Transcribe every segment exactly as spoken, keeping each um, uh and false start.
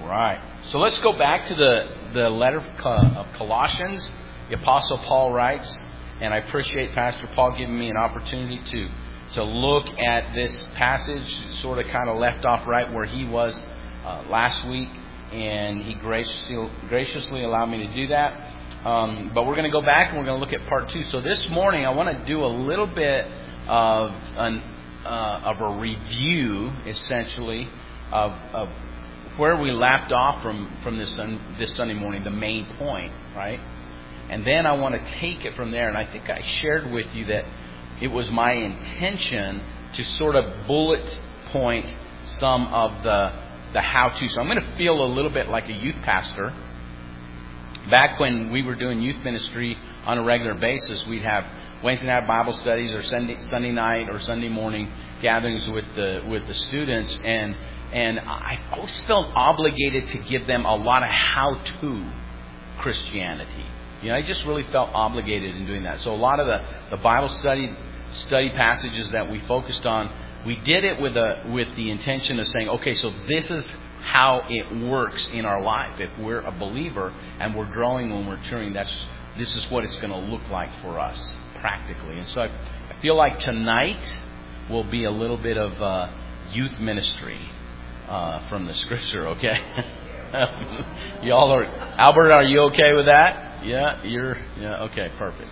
right. So let's go back to the, the letter of Colossians. The Apostle Paul writes, and I appreciate Pastor Paul giving me an opportunity to, to look at this passage, sort of kind of left off right where he was uh, last week, and he graciously, graciously allowed me to do that. Um, but we're going to go back and we're going to look at part two. So this morning I want to do a little bit of an uh, of a review, essentially, of, of where we left off from, from this, this Sunday morning, the main point, right? And then I want to take it from there. And I think I shared with you that it was my intention to sort of bullet point some of the, the how-to. So I'm going to feel a little bit like a youth pastor. Back when we were doing youth ministry on a regular basis, we'd have Wednesday night Bible studies or Sunday, Sunday night or Sunday morning gatherings with the with the students, and and I always felt obligated to give them a lot of how-to Christianity. You know, I just really felt obligated in doing that. So a lot of the, the Bible study study passages that we focused on, we did it with a with the intention of saying, okay, so this is how it works in our life. If we're a believer and we're growing when we're maturing, that's this is what it's going to look like for us practically. And so I, I feel like tonight will be a little bit of uh, youth ministry uh, from the Scripture. Okay, y'all are Albert. Are you okay with that? Yeah, you're. Yeah, okay, perfect.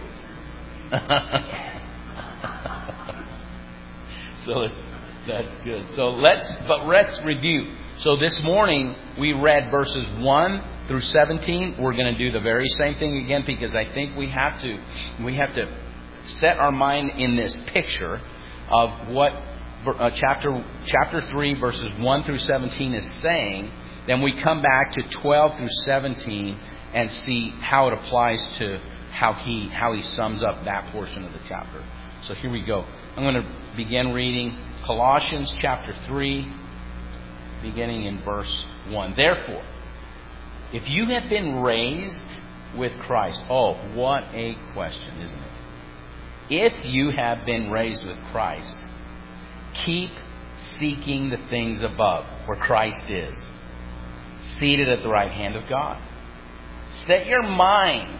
So that's good. So let's, but let's review. So this morning we read verses one through seventeen. We're going to do the very same thing again because I think we have to we have to set our mind in this picture of what uh, chapter chapter three verses one through seventeen is saying. Then we come back to twelve through seventeen and see how it applies to how he how he sums up that portion of the chapter. So here we go. I'm going to begin reading Colossians chapter three, beginning in verse one. Therefore, if you have been raised with Christ... Oh, what a question, isn't it? If you have been raised with Christ, keep seeking the things above, where Christ is, seated at the right hand of God. Set your mind,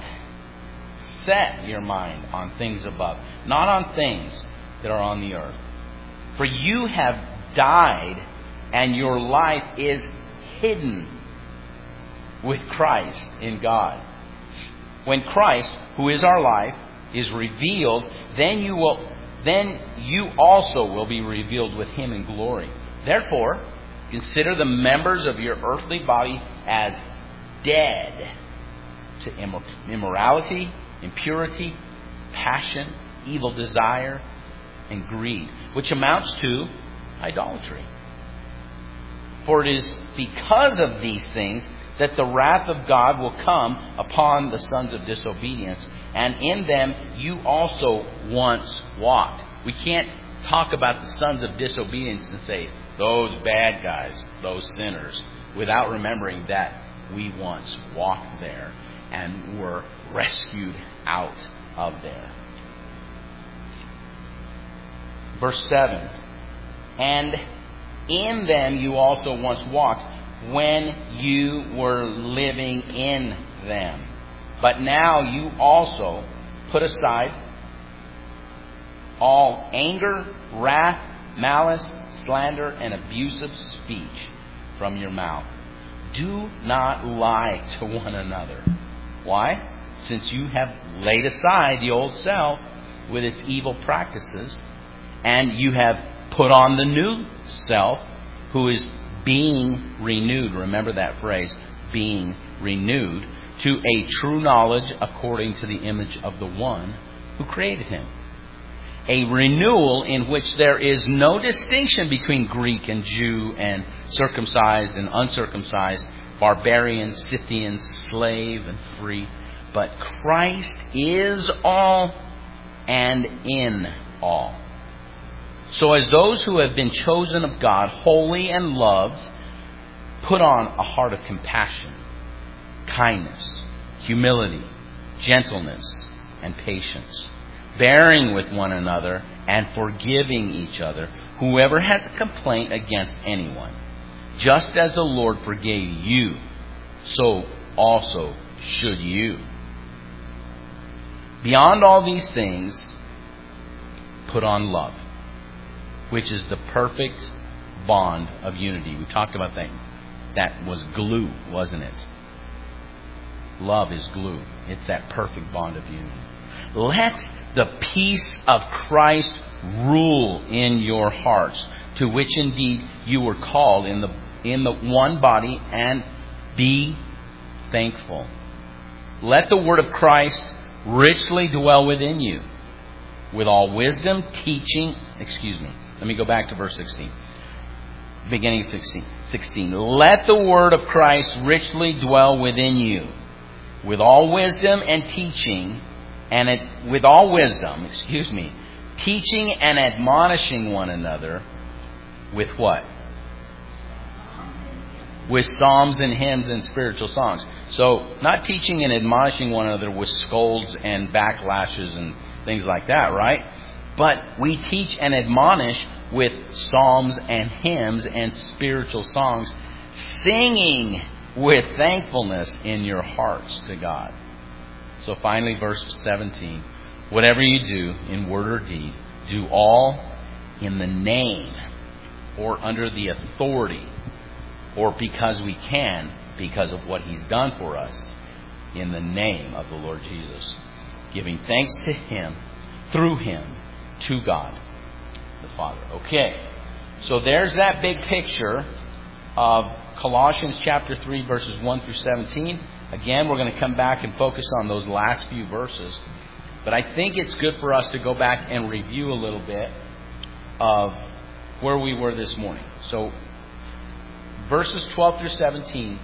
set your mind on things above, not on things that are on the earth. For you have died, and your life is hidden with Christ in God. When Christ, who is our life, is revealed, then you will, then you also will be revealed with Him in glory. Therefore, consider the members of your earthly body as dead to immorality, impurity, passion, evil desire, and greed, which amounts to idolatry. For it is because of these things that the wrath of God will come upon the sons of disobedience, and in them you also once walked. We can't talk about the sons of disobedience and say, those bad guys, those sinners, without remembering that we once walked there and were rescued out of there. Verse seven, and in them you also once walked when you were living in them. But now you also put aside all anger, wrath, malice, slander, and abusive speech from your mouth. Do not lie to one another. Why? Since you have laid aside the old self with its evil practices, and you have put on the new self, who is being renewed. Remember that phrase, being renewed, to a true knowledge according to the image of the one who created him. A renewal in which there is no distinction between Greek and Jew, and circumcised and uncircumcised, barbarian, Scythian, slave and free. But Christ is all and in all. So as those who have been chosen of God, holy and loved, put on a heart of compassion, kindness, humility, gentleness, and patience, bearing with one another and forgiving each other, whoever has a complaint against anyone. just as the Lord forgave you, so also should you. Beyond all these things, put on love, which is the perfect bond of unity. We talked about that. That was glue, wasn't it? Love is glue. It's that perfect bond of unity. Let the peace of Christ rule in your hearts, to which indeed you were called in the in the one body, and be thankful. Let the word of Christ richly dwell within you, with all wisdom, teaching. Excuse me. Let me go back to verse sixteen. Beginning of sixteen. Let the word of Christ richly dwell within you, with all wisdom and teaching, and it, with all wisdom, excuse me, teaching and admonishing one another with what? With psalms and hymns and spiritual songs. So, not teaching and admonishing one another with scolds and backlashes and things like that, right? But we teach and admonish with psalms and hymns and spiritual songs, singing with thankfulness in your hearts to God. So finally, verse seventeen. Whatever you do, in word or deed, do all in the name, or under the authority, or because we can, because of what He's done for us, in the name of the Lord Jesus, giving thanks to Him, through Him, to God the Father. Okay, so there's that big picture of Colossians chapter three, verses one through seventeen. Again, we're going to come back and focus on those last few verses. But I think it's good for us to go back and review a little bit of where we were this morning. So, verses twelve through seventeen,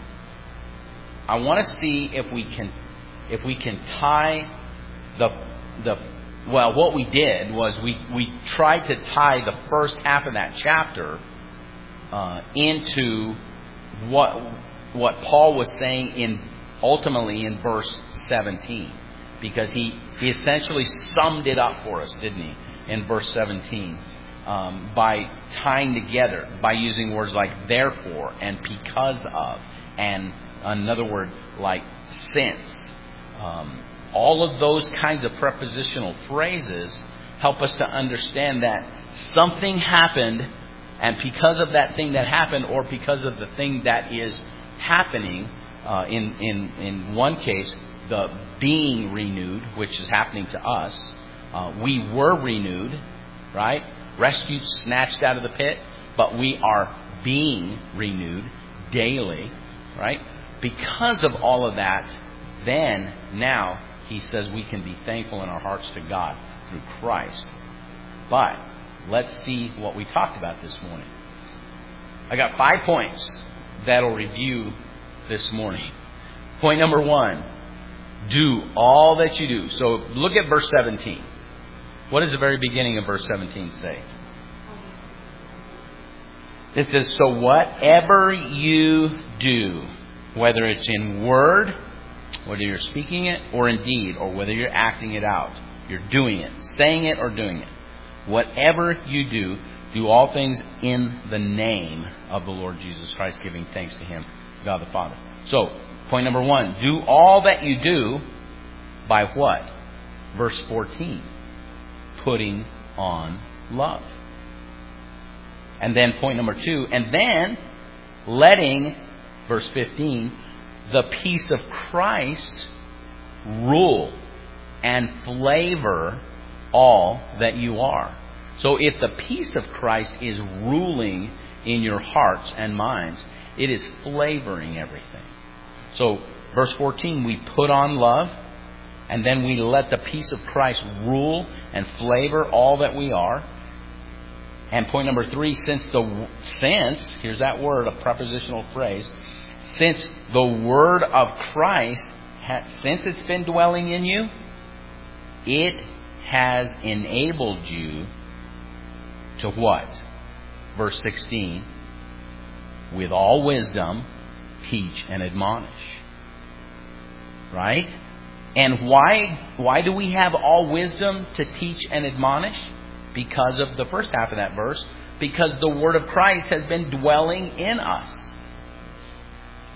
I want to see if we can if we can tie the the well, what we did was we, we tried to tie the first half of that chapter uh, into what what Paul was saying in ultimately in verse seventeen, because he, he essentially summed it up for us, didn't he, in verse seventeen, um, by tying together, by using words like therefore and because of, and another word like since. Um, all of those kinds of prepositional phrases help us to understand that something happened, and because of that thing that happened, or because of the thing that is happening, uh, in, in, in one case, the being renewed, which is happening to us, uh, we were renewed, right? Rescued, snatched out of the pit, but we are being renewed daily, right? Because of all of that, then now he says we can be thankful in our hearts to God through Christ. But let's see what we talked about this morning. I got five points that'll review this morning. Point number one, do all that you do. So look at verse seventeen. What does the very beginning of verse seventeen say? It says, so whatever you do, whether it's in word, whether you're speaking it, or in deed, or whether you're acting it out, you're doing it, saying it or doing it. Whatever you do, do all things in the name of the Lord Jesus Christ, giving thanks to Him, God the Father. So, point number one, do all that you do by what? Verse fourteen, putting on love. And then point number two, and then letting, verse fifteen, the peace of Christ rule and flavor all that you are. So if the peace of Christ is ruling in your hearts and minds, it is flavoring everything. So verse fourteen, we put on love, and then we let the peace of Christ rule and flavor all that we are. And point number three, since the since, here's that word, a prepositional phrase, since the word of Christ, has, since it's been dwelling in you, it has enabled you to what? Verse sixteen, with all wisdom, teach and admonish. Right? And why, why do we have all wisdom to teach and admonish? Because of the first half of that verse. Because the word of Christ has been dwelling in us.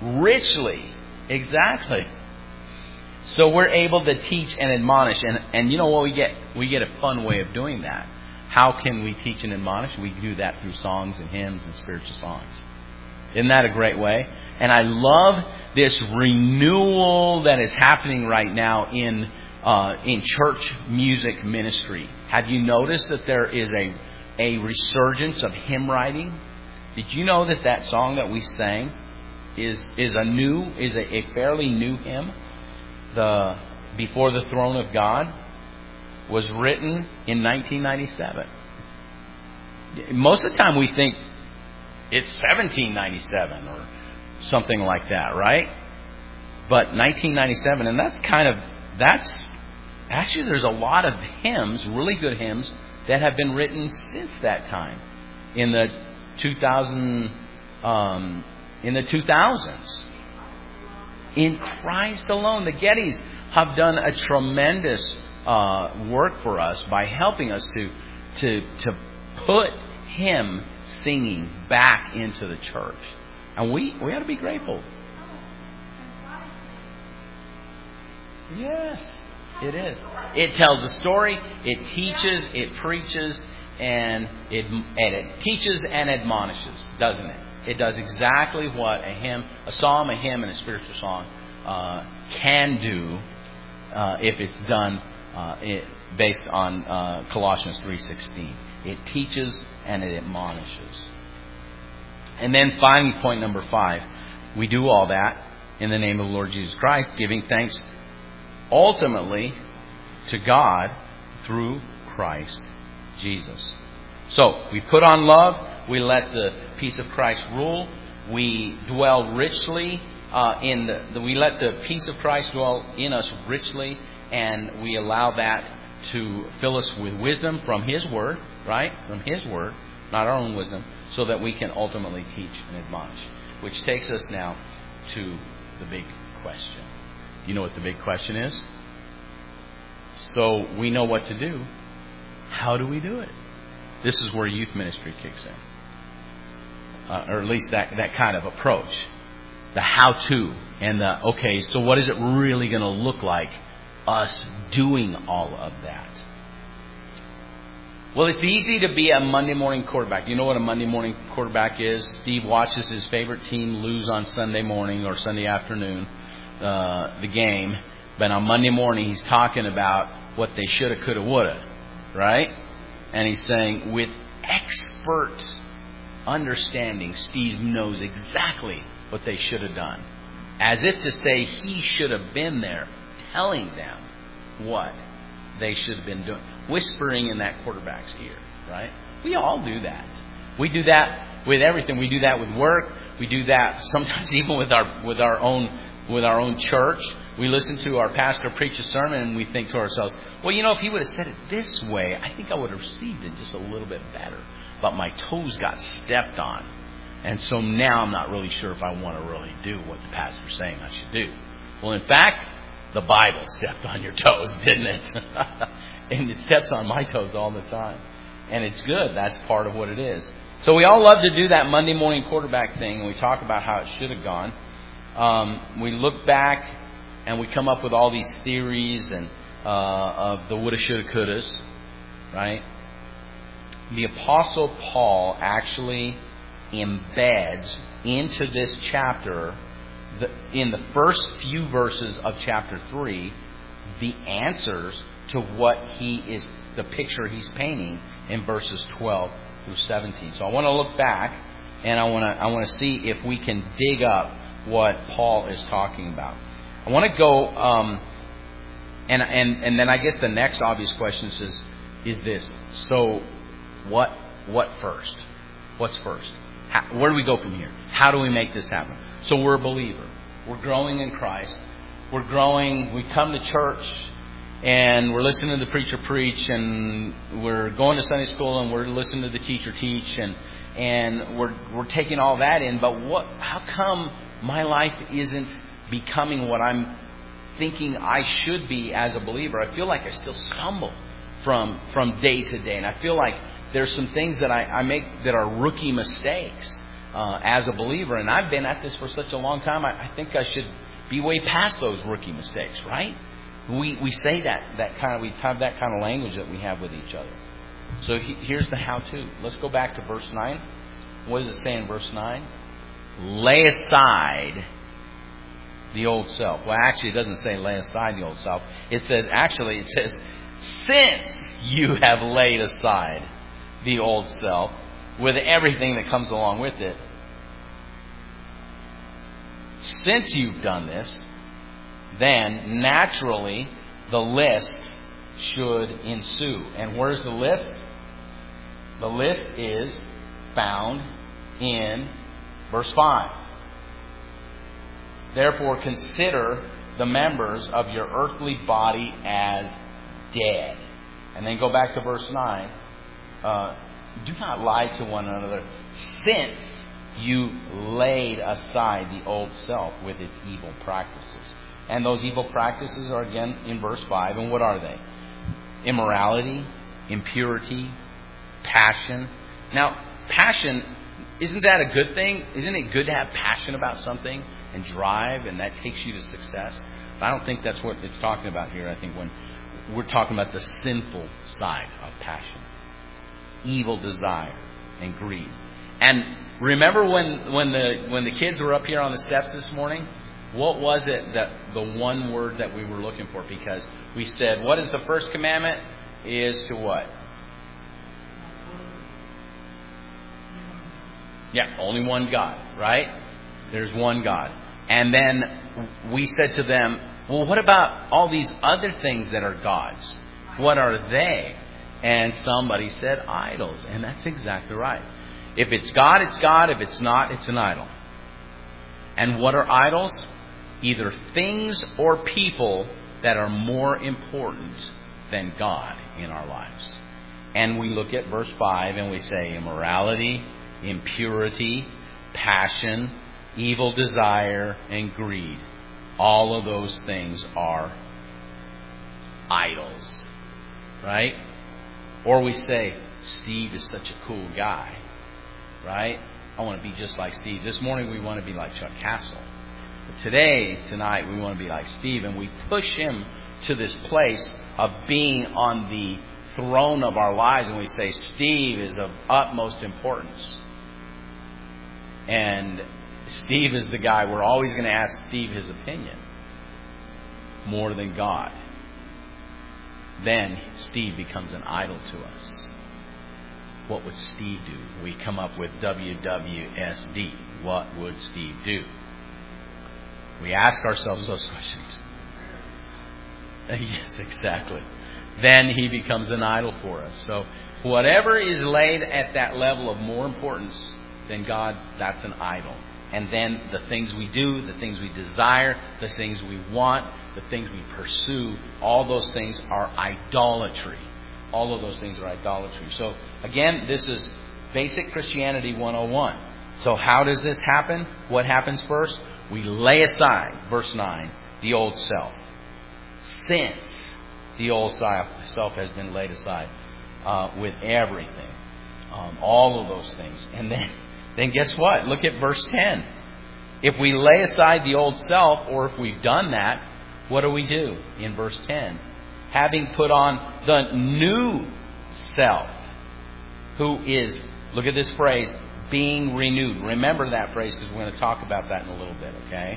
Richly. Exactly. So we're able to teach and admonish. And, and you know what we get? We get a fun way of doing that. How can we teach and admonish? We do that through songs and hymns and spiritual songs. Isn't that a great way? And I love this renewal that is happening right now in uh, in church music ministry. Have you noticed that there is a a resurgence of hymn writing? Did you know that that song that we sang is is a new is a, a fairly new hymn? The Before the Throne of God was written in nineteen ninety-seven. Most of the time we think it's seventeen ninety-seven or something like that, right? But nineteen ninety-seven, and that's kind of, that's, actually there's a lot of hymns, really good hymns, that have been written since that time. In the two thousand, um, in the two thousands. In Christ alone. The Gettys have done a tremendous uh, work for us by helping us to, to, to put hymn singing back into the church. And we, we ought to be grateful. Yes, it is. It tells a story, it teaches, it preaches, and it, and it teaches and admonishes, doesn't it? It does exactly what a hymn, a psalm, a hymn, and a spiritual song uh, can do uh, if it's done uh, it, based on uh, Colossians three sixteen. It teaches and it admonishes. And then finally, point number five, we do all that in the name of the Lord Jesus Christ, giving thanks ultimately to God through Christ Jesus. So, we put on love. We let the peace of Christ rule. We dwell richly uh, in the, the. We let the peace of Christ dwell in us richly, and we allow that to fill us with wisdom from His Word, right? From His Word, not our own wisdom, so that we can ultimately teach and admonish. Which takes us now to the big question. You know what the big question is? So we know what to do. How do we do it? This is where youth ministry kicks in. Uh, or at least that, that kind of approach. The how-to and the, okay, so what is it really going to look like, us doing all of that? Well, it's easy to be a Monday morning quarterback. You know what a Monday morning quarterback is? Steve watches his favorite team lose on Sunday morning or Sunday afternoon, uh, the game. But on Monday morning, he's talking about what they shoulda, coulda, woulda, right? And he's saying, with expert understanding, Steve knows exactly what they should have done. As if to say he should have been there telling them what they should have been doing. Whispering in that quarterback's ear, right? We all do that. We do that with everything. We do that with work. We do that sometimes even with our with our own with our own church. We listen to our pastor preach a sermon and we think to ourselves, well, you know, if he would have said it this way, I think I would have received it just a little bit better. But my toes got stepped on. And so now I'm not really sure if I want to really do what the pastor's saying I should do. Well, in fact, the Bible stepped on your toes, didn't it? And it steps on my toes all the time. And it's good. That's part of what it is. So we all love to do that Monday morning quarterback thing. And we talk about how it should have gone. Um, we look back and we come up with all these theories and uh, of the woulda, shoulda, couldas. Right? The Apostle Paul actually embeds into this chapter, the, in the first few verses of chapter three, the answers to what he is, the picture he's painting in verses twelve through seventeen. So I want to look back and I want to I want to see if we can dig up what Paul is talking about. I want to go, um, and and and then I guess the next obvious question is is this: so what what first? What's first? How, where do we go from here? How do we make this happen? So we're a believer. We're growing in Christ. We're growing. We come to church and we're listening to the preacher preach, and we're going to Sunday school and we're listening to the teacher teach, and and we're we're taking all that in. But what? How come my life isn't becoming what I'm thinking I should be as a believer? I feel like I still stumble from from day to day, and I feel like there's some things that I, I make that are rookie mistakes uh, as a believer, and I've been at this for such a long time, I, I think I should be way past those rookie mistakes, right? We we say that that kind of we have that kind of language that we have with each other. So he, here's the how-to. Let's go back to verse nine. What does it say in verse nine? Lay aside the old self. Well, actually, it doesn't say lay aside the old self. It says, actually, it says, since you have laid aside the old self with everything that comes along with it. Since you've done this, then naturally the list should ensue. And where's the list? The list is found in verse five. Therefore, consider the members of your earthly body as dead. And then go back to verse nine. Uh, do not lie to one another, since you laid aside the old self with its evil practices. And those evil practices are again in verse five. And what are they? Immorality, impurity, passion. Now, passion, isn't that a good thing? Isn't it good to have passion about something and drive, and that takes you to success? But I don't think that's what it's talking about here. I think when we're talking about the sinful side of passion, evil desire and greed. And remember when when the when the kids were up here on the steps this morning, what was it that the one word that we were looking for? Because we said, what is the first commandment? Is to what? Yeah, only one God, right? There's one God. And then we said to them, well, what about all these other things that are gods? What are they? And somebody said idols. And that's exactly right. If it's God, it's God. If it's not, it's an idol. And what are idols? Either things or people that are more important than God in our lives. And we look at verse five and we say immorality, impurity, passion, evil desire, and greed. All of those things are idols. Right? Or we say, Steve is such a cool guy. Right? I want to be just like Steve. This morning we want to be like Chuck Castle. But today, tonight, we want to be like Steve. And we push him to this place of being on the throne of our lives. And we say, Steve is of utmost importance. And Steve is the guy. We're always going to ask Steve his opinion more than God. Then Steve becomes an idol to us. What would Steve do? We come up with W W S D. What would Steve do? We ask ourselves those questions. Yes, exactly. Then he becomes an idol for us. So whatever is laid at that level of more importance than God, that's an idol. And then the things we do, the things we desire, the things we want, the things we pursue, all those things are idolatry. All of those things are idolatry. So again, this is basic Christianity one oh one. So how does this happen? What happens first? We lay aside, verse nine, the old self. Since the old self has been laid aside uh, with everything. Um, all of those things. And then Then guess what? Look at verse ten. If we lay aside the old self, or if we've done that, what do we do in verse ten? Having put on the new self, who is, look at this phrase, being renewed. Remember that phrase because we're going to talk about that in a little bit, okay?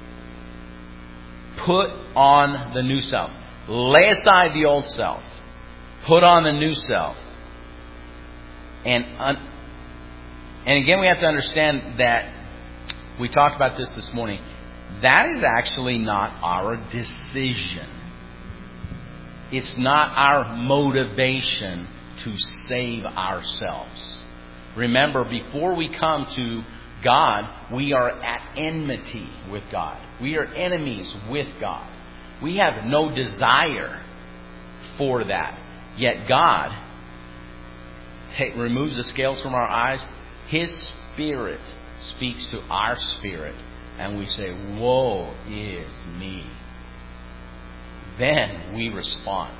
Put on the new self. Lay aside the old self. Put on the new self. And un- And again, we have to understand that we talked about this this morning. That is actually not our decision. It's not our motivation to save ourselves. Remember, before we come to God, we are at enmity with God. We are enemies with God. We have no desire for that. Yet God take, removes the scales from our eyes. His Spirit speaks to our spirit, and we say, woe is me. Then we respond.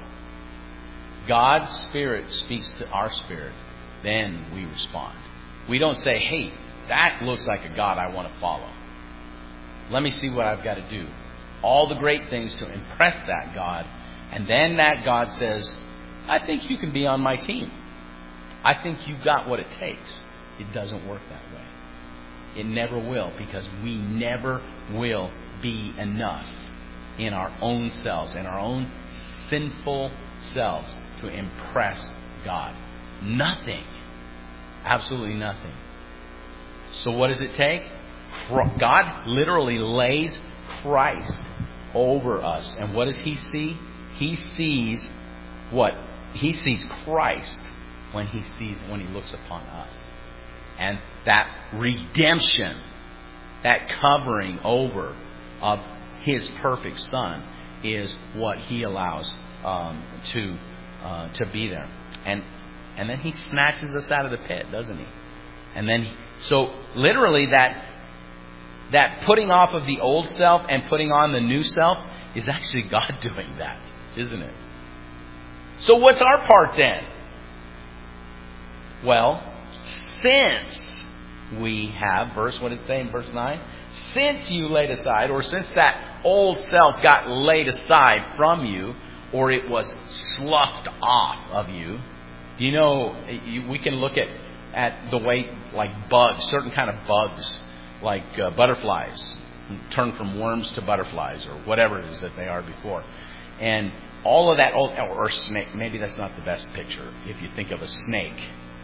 God's Spirit speaks to our spirit, then we respond. We don't say, hey, that looks like a God I want to follow. Let me see what I've got to do. All the great things to impress that God. And then that God says, I think you can be on my team. I think you've got what it takes. It doesn't work that way. It never will, because we never will be enough in our own selves, in our own sinful selves, to impress God. Nothing. Absolutely nothing. So what does it take? God literally lays Christ over us. And what does He see? He sees what? He sees Christ when He sees, when He looks upon us. And that redemption, that covering over of His perfect Son, is what He allows um, to uh, to be there. And and then He snatches us out of the pit, doesn't He? And then, so literally that that putting off of the old self and putting on the new self is actually God doing that, isn't it? So what's our part then? Well, since we have, verse, what did it say in verse nine? Since you laid aside, or since that old self got laid aside from you, or it was sloughed off of you. You know, we can look at, at the way, like bugs, certain kind of bugs, like uh, butterflies, turn from worms to butterflies, or whatever it is that they are before. And all of that, old, or snake, maybe that's not the best picture, if you think of a snake.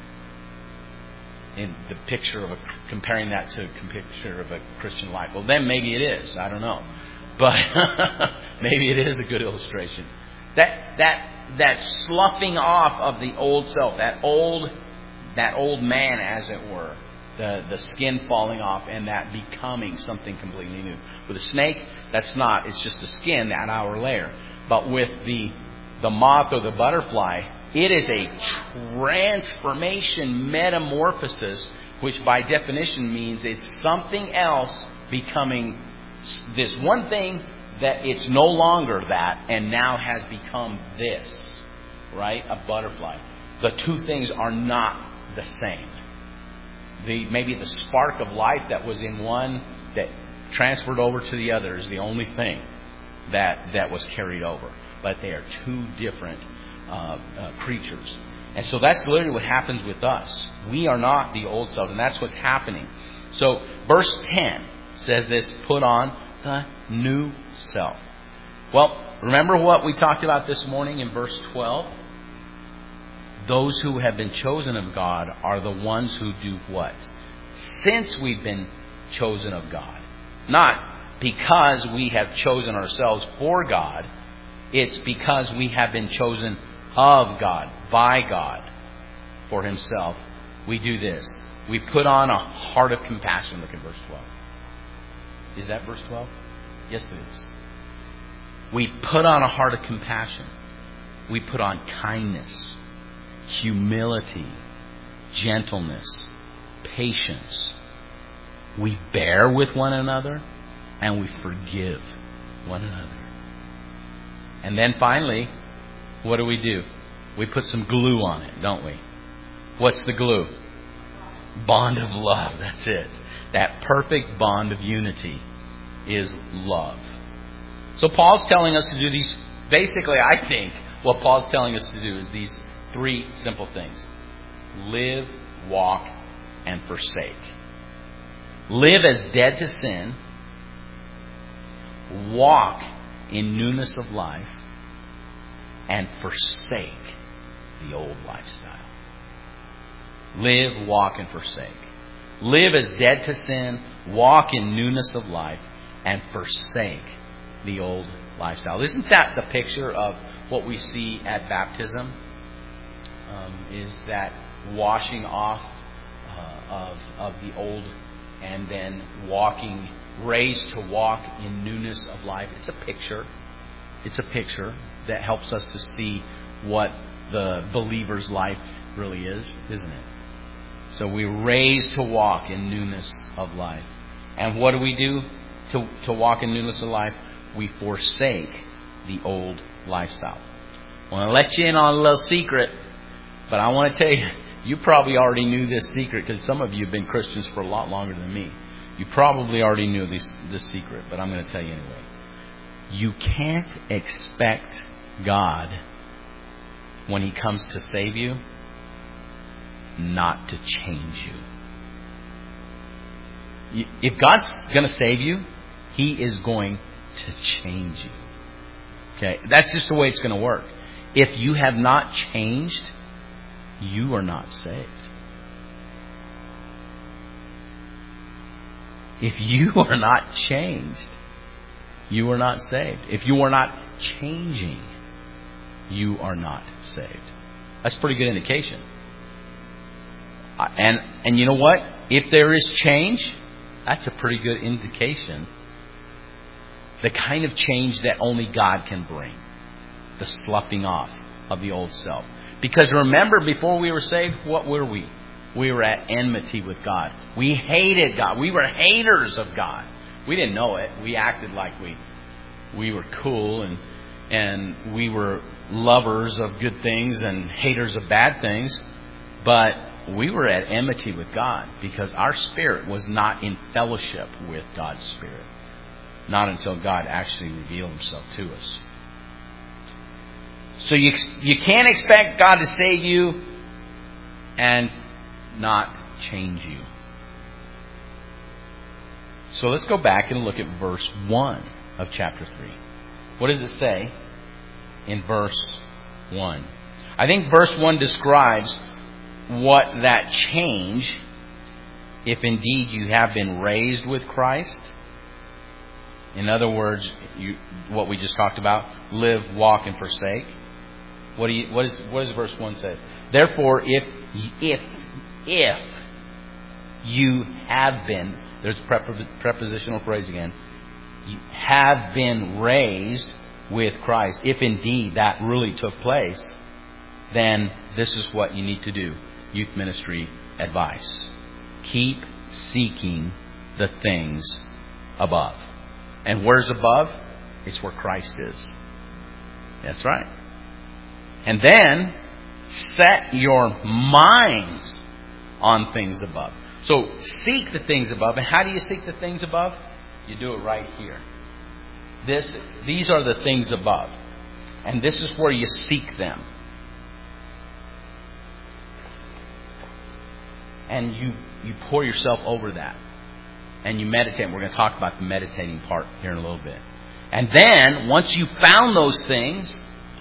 In the picture of a, comparing that to a picture of a Christian life. Well, then maybe it is. I don't know. But maybe it is a good illustration. That that that sloughing off of the old self, that old that old man, as it were, the the skin falling off, and that becoming something completely new. With a snake, that's not. It's just the skin, that outer layer. But with the the moth or the butterfly, it is a transformation, metamorphosis, which by definition means it's something else becoming this one thing that it's no longer that and now has become this, right? A butterfly. The two things are not the same. The maybe the spark of life that was in one that transferred over to the other is the only thing that that was carried over. But they are two different Uh, uh, creatures. And so that's literally what happens with us. We are not the old selves, and that's what's happening. So verse ten says this, put on the new self. Well, remember what we talked about this morning in verse twelve? Those who have been chosen of God are the ones who do what? Since we've been chosen of God. Not because we have chosen ourselves for God. It's because we have been chosen of God, by God, for Himself. We do this. We put on a heart of compassion. Look at verse twelve. Is that verse twelve? Yes, it is. We put on a heart of compassion. We put on kindness, humility, gentleness, patience. We bear with one another, and we forgive one another. And then finally, what do we do? We put some glue on it, don't we? What's the glue? Bond of love. That's it. That perfect bond of unity is love. So Paul's telling us to do these, basically I think what Paul's telling us to do is these three simple things. Live, walk, and forsake. Live as dead to sin. Walk in newness of life. And forsake the old lifestyle. Live, walk, and forsake. Live as dead to sin. Walk in newness of life. And forsake the old lifestyle. Isn't that the picture of what we see at baptism? Um, is that washing off uh, of, of the old and then walking, raised to walk in newness of life. It's a picture. It's a picture that helps us to see what the believer's life really is, isn't it? So we're raised to walk in newness of life. And what do we do to, to walk in newness of life? We forsake the old lifestyle. I want to let you in on a little secret, but I want to tell you, You probably already knew this secret because some of you have been Christians for a lot longer than me. You probably already knew this, this secret, but I'm going to tell you anyway. You can't expect God, when He comes to save you, not to change you. If God's going to save you, He is going to change you. Okay? That's just the way it's going to work. If you have not changed, you are not saved. If you are not changed, you are not saved. If you are not changing, you are not saved. That's a pretty good indication. And and you know what? If there is change, that's a pretty good indication. The kind of change that only God can bring. The sloughing off of the old self. Because remember, before we were saved, what were we? We were at enmity with God. We hated God. We were haters of God. We didn't know it. We acted like we we were cool and and we were lovers of good things and haters of bad things. But we were at enmity with God because our spirit was not in fellowship with God's Spirit. Not until God actually revealed Himself to us. So you you can't expect God to save you and not change you. So let's go back and look at verse one of chapter three. What does it say in verse one? I think verse one describes what that change, if indeed you have been raised with Christ. In other words, you, what we just talked about, live, walk, and forsake. What do you, what is, what does verse one say? Therefore, if, if, if you have been, there's a prepositional phrase again, you have been raised with Christ. If indeed that really took place, then this is what you need to do. Youth ministry advice. Keep seeking the things above. And where's above? It's where Christ is. That's right. And then set your minds on things above. So seek the things above. And how do you seek the things above? You do it right here. This, these are the things above. And this is where you seek them. And you, you pour yourself over that. And you meditate. We're going to talk about the meditating part here in a little bit. And then, once you've found those things,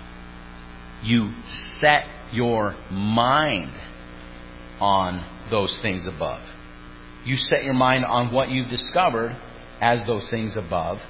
you set your mind on those things above. You set your mind on what you've discovered as those things above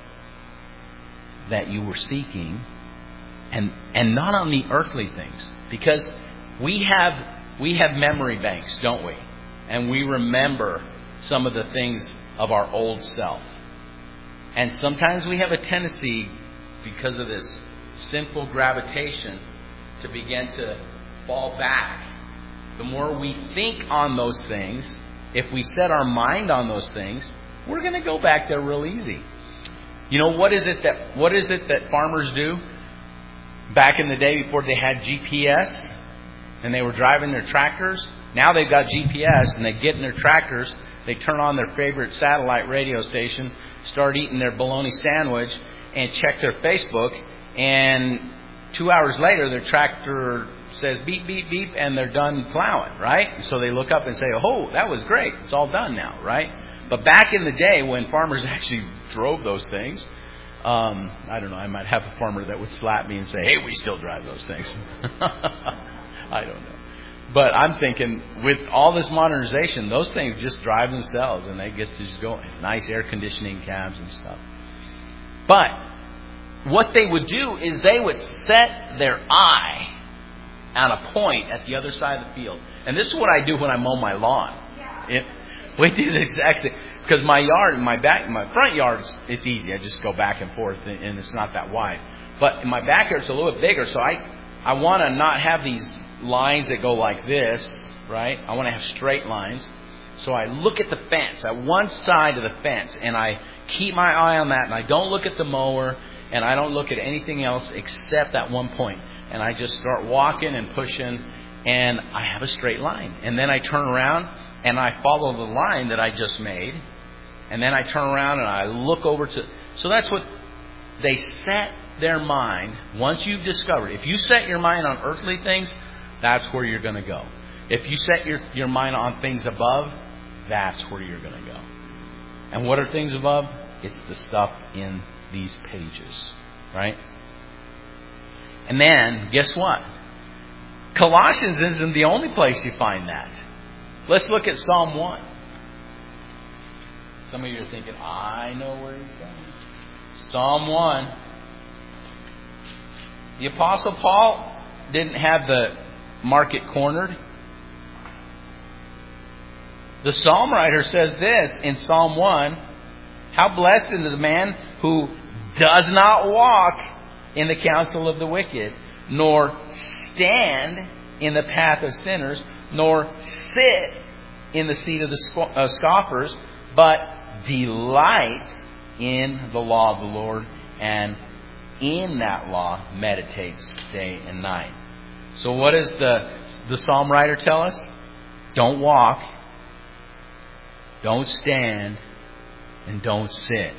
that you were seeking, and and not on the earthly things. Because we have we have memory banks, don't we? And we remember some of the things of our old self. And sometimes we have a tendency, because of this sinful gravitation, to begin to fall back. The more we think on those things, if we set our mind on those things, we're going to go back there real easy. You know, what is it that what is it that farmers do? Back in the day, before they had G P S and they were driving their tractors, now they've got G P S and they get in their tractors, they turn on their favorite satellite radio station, start eating their bologna sandwich, and check their Facebook, and two hours later their tractor says beep, beep, beep, and they're done plowing, right? So they look up and say, oh, that was great. It's all done now, right? But back in the day when farmers actually drove those things, um, I don't know, I might have a farmer that would slap me and say, hey, we still drive those things. I don't know. But I'm thinking, with all this modernization, those things just drive themselves, and they get to just go nice air conditioning cabs and stuff. But what they would do is they would set their eye on a point at the other side of the field. And this is what I do when I mow my lawn. It, we do the exact same. Because my yard, my back, my front yard, it's easy. I just go back and forth, and it's not that wide. But in my backyard, it's a little bit bigger, so I, I want to not have these lines that go like this, right? I want to have straight lines. So I look at the fence, at one side of the fence, and I keep my eye on that, and I don't look at the mower, and I don't look at anything else except that one point. And I just start walking and pushing, and I have a straight line. And then I turn around and I follow the line that I just made. And then I turn around and I look over to... So that's what they set their mind. Once you've discovered, if you set your mind on earthly things, that's where you're going to go. If you set your, your mind on things above, that's where you're going to go. And what are things above? It's the stuff in these pages, right? And then, guess what? Colossians isn't the only place you find that. Let's look at Psalm one. Some of you are thinking, I know where he's going. Psalm one. The Apostle Paul didn't have the market cornered. The psalm writer says this in Psalm one, how blessed is the man who does not walk in the counsel of the wicked, nor stand in the path of sinners, nor sit in the seat of the scoffers, but delights in the law of the Lord, and in that law meditates day and night. So what does the, the psalm writer tell us? Don't walk, don't stand, and don't sit.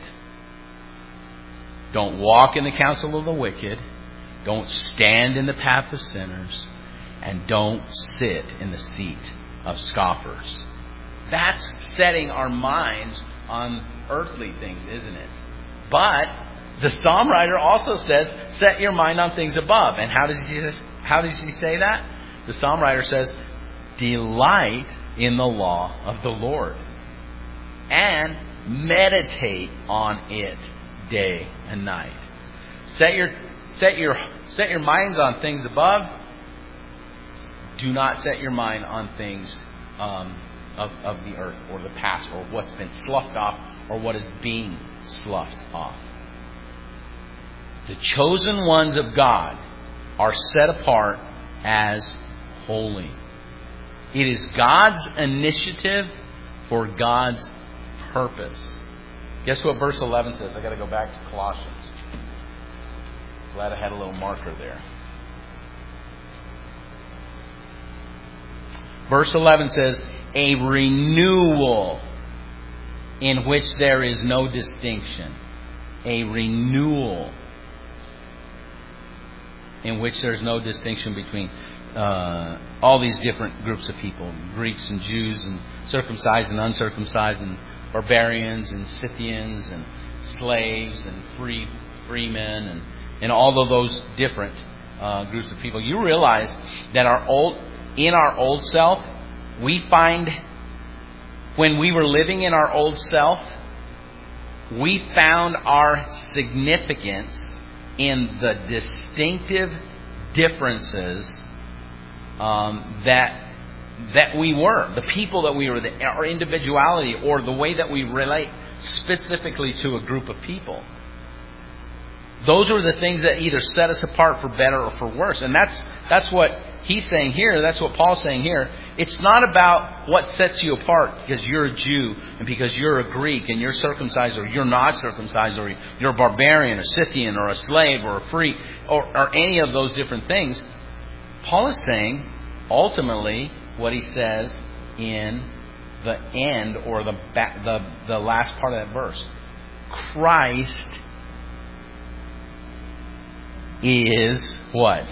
Don't walk in the counsel of the wicked. Don't stand in the path of sinners. And don't sit in the seat of scoffers. That's setting our minds on earthly things, isn't it? But the psalm writer also says, set your mind on things above. And how does he, how does he say that? The psalm writer says, delight in the law of the Lord. And meditate on it day and night. Set your set your set your minds on things above. Do not set your mind on things um, of of the earth or the past or what's been sloughed off or what is being sloughed off. The chosen ones of God are set apart as holy. It is God's initiative for God's purpose. Guess what verse eleven says? I've got to go back to Colossians. Glad I had a little marker there. Verse eleven says, a renewal in which there is no distinction. A renewal in which there's no distinction between uh, all these different groups of people. Greeks and Jews and circumcised and uncircumcised and barbarians and Scythians and slaves and free freemen and, and all of those different uh, groups of people. You realize that our old in our old self, we find when we were living in our old self, we found our significance in the distinctive differences um, that that we were, the people that we were, the, our individuality, or the way that we relate specifically to a group of people. Those are the things that either set us apart for better or for worse. And that's that's what he's saying here. That's what Paul's saying here. It's not about what sets you apart because you're a Jew and because you're a Greek and you're circumcised or you're not circumcised or you're a barbarian, a Scythian or a slave or a free or, or any of those different things. Paul is saying ultimately what he says in the end or the back, the the last part of that verse. Christ is what?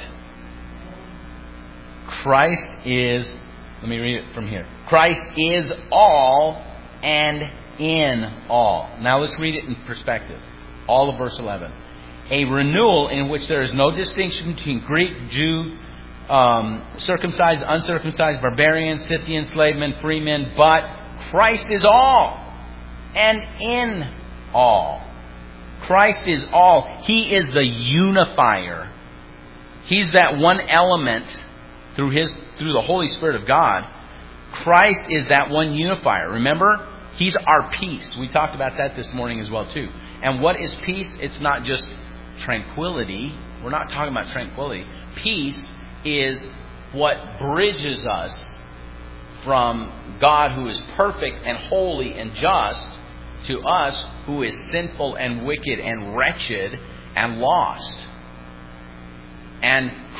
Christ is, let me read it from here. Christ is all and in all. Now let's read it in perspective. All of verse eleven. A renewal in which there is no distinction between Greek, Jew, um, circumcised, uncircumcised, barbarian, Scythian, slavemen, freemen, but Christ is all and in all. Christ is all. He is the unifier. He's that one element through his through the Holy Spirit of God. Christ is that one unifier. Remember, He's our peace. We talked about that this morning as well too. And what is peace? It's not just tranquility. We're not talking about tranquility. Peace is what bridges us from God, who is perfect and holy and just, to us who is sinful and wicked and wretched and lost. And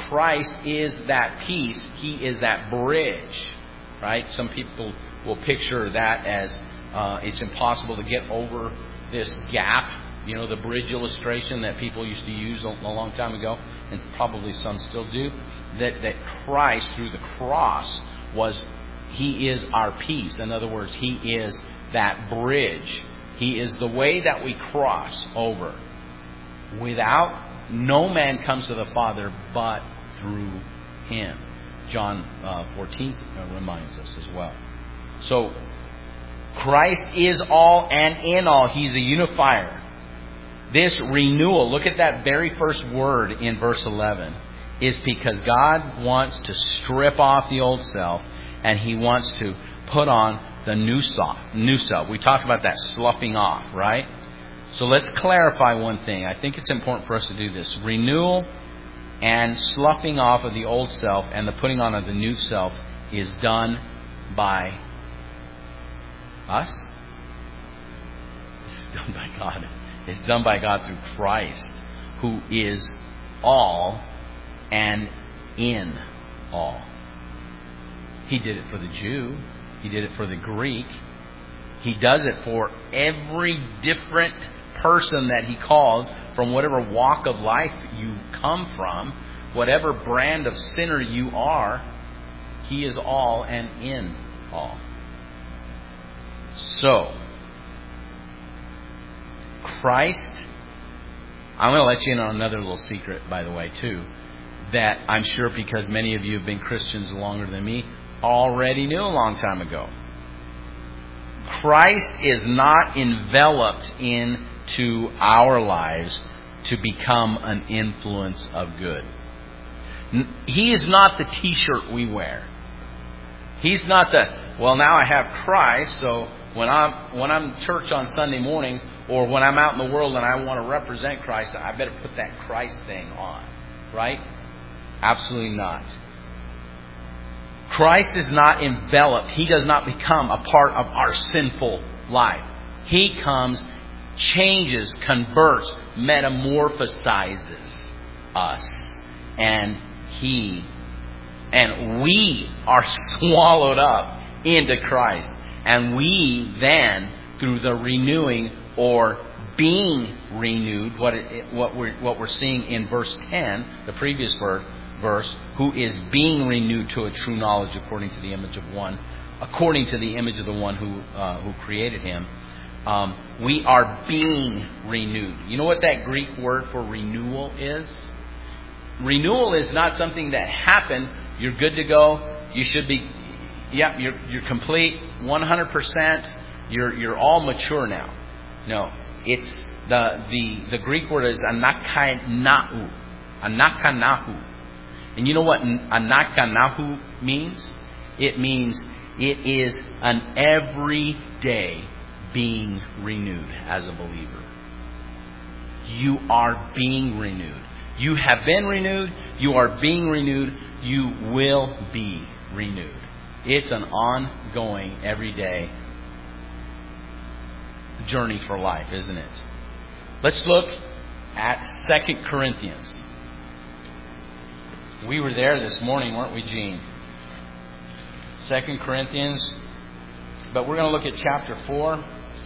Christ is that peace. He is that bridge, right? Some people will picture that as uh, it's impossible to get over this gap. You know, the bridge illustration that people used to use a, a long time ago, and probably some still do, that, that Christ, through the cross, was, He is our peace. In other words, He is that bridge. He is the way that we cross over. Without, no man comes to the Father but through Him. John uh, fourteen reminds us as well. So, Christ is all and in all. He's a unifier. This renewal, look at that very first word in verse eleven, is because God wants to strip off the old self and He wants to put on the new self. New self. We talked about that sloughing off, right? So let's clarify one thing. I think it's important for us to do this. Renewal and sloughing off of the old self and the putting on of the new self is done by us. It's done by God. It's done by God through Christ, who is all and in all. He did it for the Jew. He did it for the Greek. He does it for every different person that He calls, from whatever walk of life you come from, whatever brand of sinner you are. He is all and in all. So, Christ, I'm going to let you in on another little secret, by the way, too, that I'm sure, because many of you have been Christians longer than me, already knew a long time ago. Christ is not enveloped into our lives to become an influence of good. He is not the t-shirt we wear. He's not the, well, now I have Christ, so when I'm when I'm in church on Sunday morning, or when I'm out in the world and I want to represent Christ, I better put that Christ thing on. Right? Absolutely not. Christ is not enveloped. He does not become a part of our sinful life. He comes, changes, converts, metamorphosizes us. And He, and we are swallowed up into Christ. And we then, through the renewing or being renewed, what it, what we're what we're seeing in verse ten, the previous verse, verse, who is being renewed to a true knowledge according to the image of one, according to the image of the one who uh, who created him. Um, we are being renewed. You know what that Greek word for renewal is? Renewal is not something that happened. You're good to go. You should be. Yep, you're you're complete, one hundred percent. You're you're all mature now. No, it's the the the Greek word is anakanau, anakanahu, and you know what anakanahu means? It means it is an everyday being renewed as a believer. You are being renewed. You have been renewed. You are being renewed. You will be renewed. It's an ongoing, everyday journey for life, isn't it? Let's look at Second Corinthians. We were there this morning, weren't we, Gene? Second Corinthians. But we're going to look at chapter four.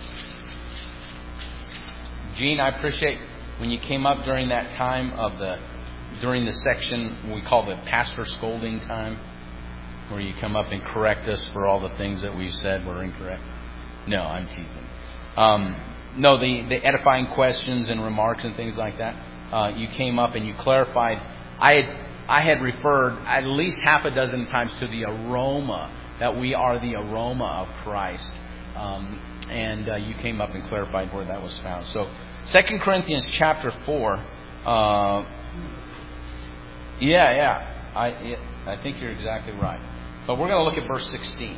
Gene, I appreciate when you came up during that time of the, during the section we call the pastor scolding time, where you come up and correct us for all the things that we've said were incorrect. No, I'm teasing. Um, no, the, the edifying questions and remarks and things like that. Uh, you came up and you clarified. I had, I had referred at least half a dozen times to the aroma, that we are the aroma of Christ. Um, and uh, you came up and clarified where that was found. So, Second Corinthians chapter four. Uh, yeah, yeah. I, it, I think you're exactly right. But we're going to look at verse sixteen.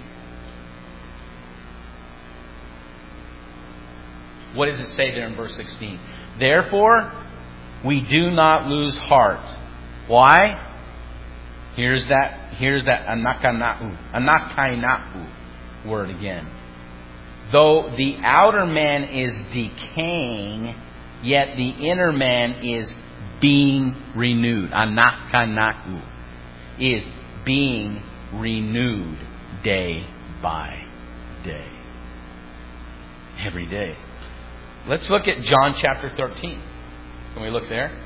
What does it say there in verse sixteen? Therefore, we do not lose heart. Why? Here's that, here's that anakanau, anakainau word again. Though the outer man is decaying, yet the inner man is being renewed. Anakanaku is being renewed day by day. Every day. Let's look at John chapter thirteen. Can we look there?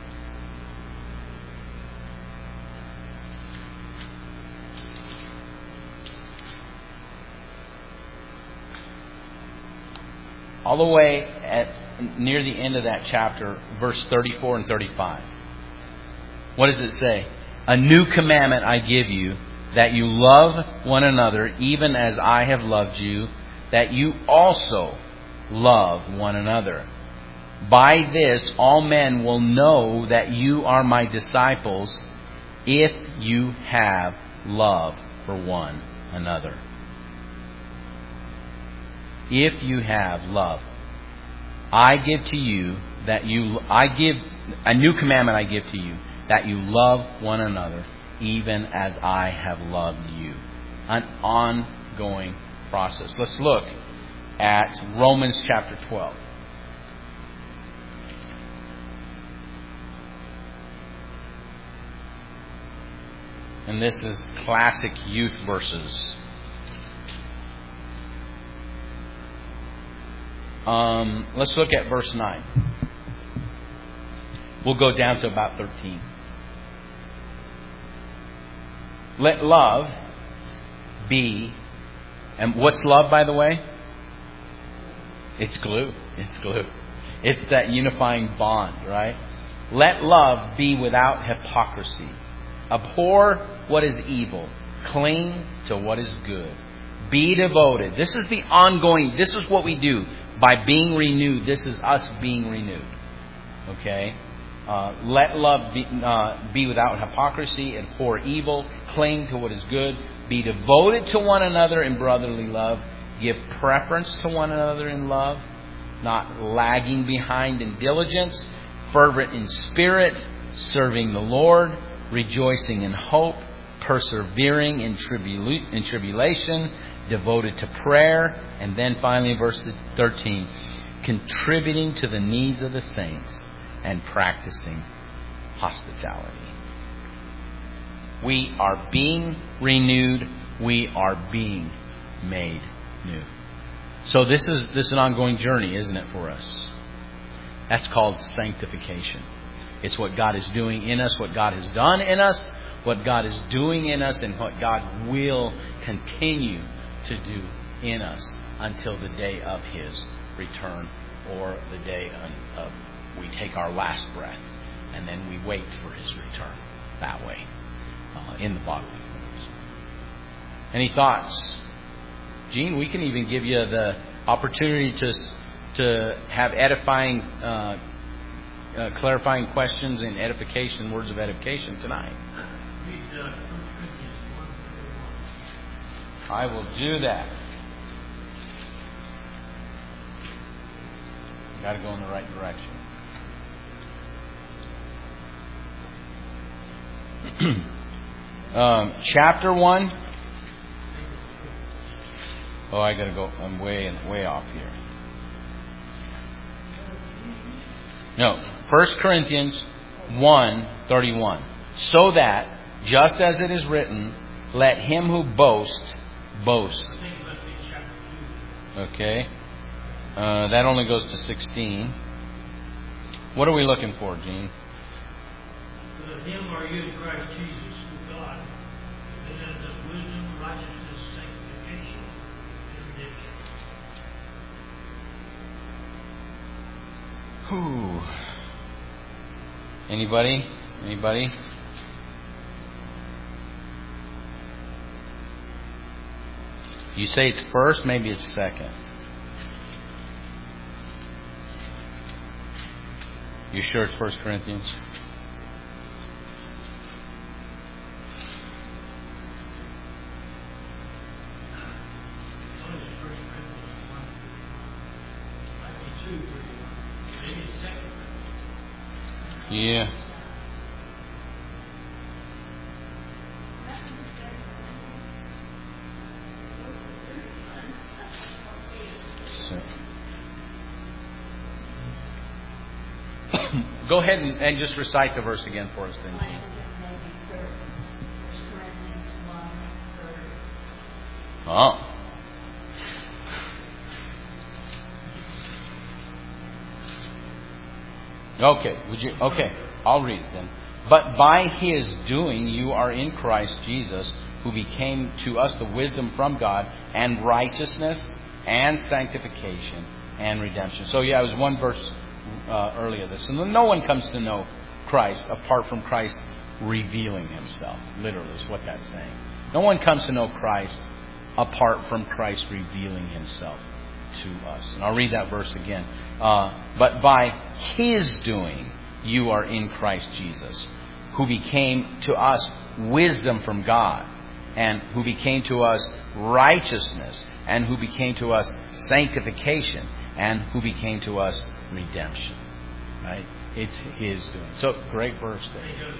All the way at near the end of that chapter, verse thirty-four and thirty-five. What does it say? A new commandment I give you, that you love one another, even as I have loved you, that you also love one another. By this all men will know that you are my disciples, if you have love for one another. If you have love. I give to you that you, I give, a new commandment I give to you, that you love one another, even as I have loved you. An ongoing process. Let's look at Romans chapter twelve. And this is classic youth verses. Um, let's look at verse nine. We'll go down to about thirteen. Let love be, and what's love, by the way? It's glue. It's glue. It's that unifying bond, right? Let love be without hypocrisy. Abhor what is evil. Cling to what is good. Be devoted. This is the ongoing, this is what we do. By being renewed, this is us being renewed. Okay? Uh, let love be, uh, be without hypocrisy, abhor evil, cling to what is good, be devoted to one another in brotherly love, give preference to one another in love, not lagging behind in diligence, fervent in spirit, serving the Lord, rejoicing in hope, persevering in, tribula- in tribulation, devoted to prayer, and then finally verse thirteen, contributing to the needs of the saints and practicing hospitality. We are being renewed. We are being made new. So this is this is an ongoing journey, isn't it, for us? That's called sanctification. It's what God is doing in us, what God has done in us, what God is doing in us, and what God will continue to do in us until the day of His return, or the day of we take our last breath and then we wait for His return that way uh, in the bodily forms. Any thoughts? Gene, we can even give you the opportunity to to have edifying, uh, uh, clarifying questions and edification, words of edification tonight. I will do that. Got to go in the right direction. um, chapter one. Oh, I got to go. I'm way way off here. No, First Corinthians one thirty-one. So that, just as it is written, let him who boasts boast. Okay. Uh, that only goes to sixteen. What are we looking for, Gene? But of him are you in Christ Jesus, through God, and then there's wisdom, righteousness, sanctification, and redemption. Whew. Anybody? Anybody? You say it's first, maybe it's second. You sure it's First Corinthians? Yeah. So. go ahead and, and just recite the verse again for us then. Oh. Okay, would you? Okay, I'll read it then. But by His doing, you are in Christ Jesus, who became to us the wisdom from God, and righteousness, and sanctification, and redemption. So yeah, it was one verse uh, earlier. This, and no one comes to know Christ apart from Christ revealing Himself. Literally, is what that's saying. No one comes to know Christ apart from Christ revealing Himself to us. And I'll read that verse again. Uh, but by His doing, you are in Christ Jesus, who became to us wisdom from God, and who became to us righteousness, and who became to us sanctification, and who became to us redemption. Right? It's His doing. So, great verse there.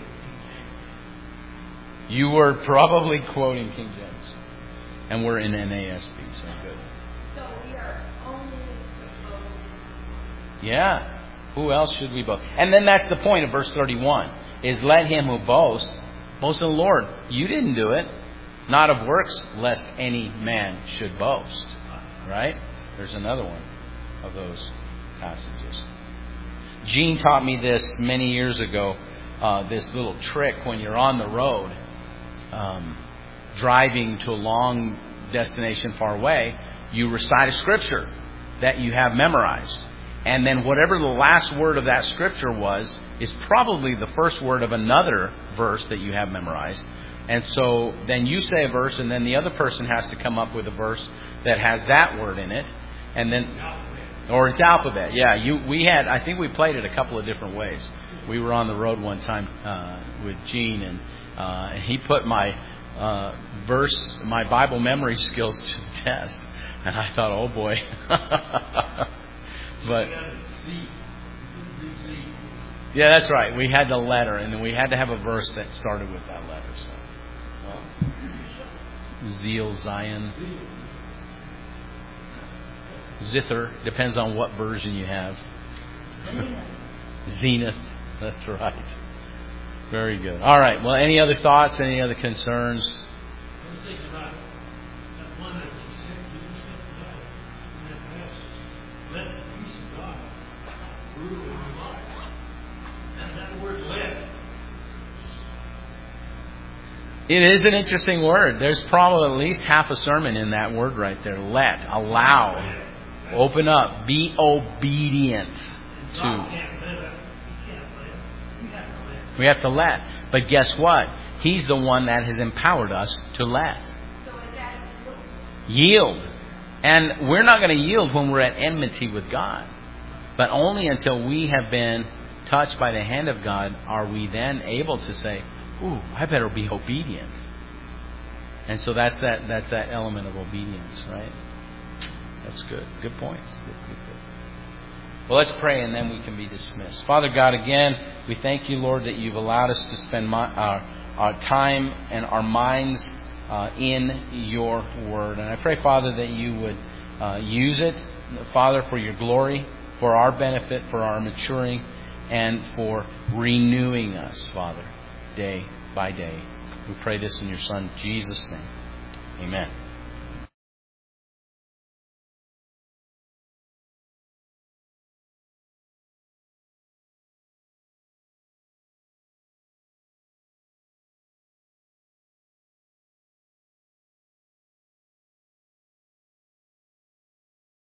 You were probably quoting King James. And we're in N A S B, so good. So we are only supposed. Yeah. Who else should we boast? And then that's the point of verse thirty-one. Is let him who boasts, boast in the Lord. You didn't do it. Not of works, lest any man should boast. Right? There's another one of those passages. Gene taught me this many years ago. Uh, this little trick when you're on the road. Um, driving to a long destination far away, you recite a scripture that you have memorized. And then whatever the last word of that scripture was is probably the first word of another verse that you have memorized. And so then you say a verse, and then the other person has to come up with a verse that has that word in it. And then, or it's alphabet. Yeah, you. We had, I think we played it a couple of different ways. We were on the road one time uh, with Gene, and uh, he put my Uh, verse, my Bible memory skills to the test, and I thought, oh boy. But yeah, that's right. We had the letter, and then we had to have a verse that started with that letter. So, well, Zeal, Zion, Zither, depends on what version you have. Zenith, that's right. Very good. All right. Well, any other thoughts? Any other concerns? I was thinking about that one that you said you just got to know in that passage. Let the peace of God rule in your life. And that word let. It is an interesting word. There's probably at least half a sermon in that word right there. Let, allow, open up, be obedient to. We have to let. But guess what? He's the one that has empowered us to let. So is that yield? And we're not going to yield when we're at enmity with God. But only until we have been touched by the hand of God are we then able to say, ooh, I better be obedient. And so that's that that's that element of obedience, right? That's good. Good points. Good, good, good. Well, let's pray and then we can be dismissed. Father God, again, we thank you, Lord, that you've allowed us to spend my, our, our time and our minds uh, in your word. And I pray, Father, that you would uh, use it, Father, for your glory, for our benefit, for our maturing, and for renewing us, Father, day by day. We pray this in your Son, Jesus' name. Amen.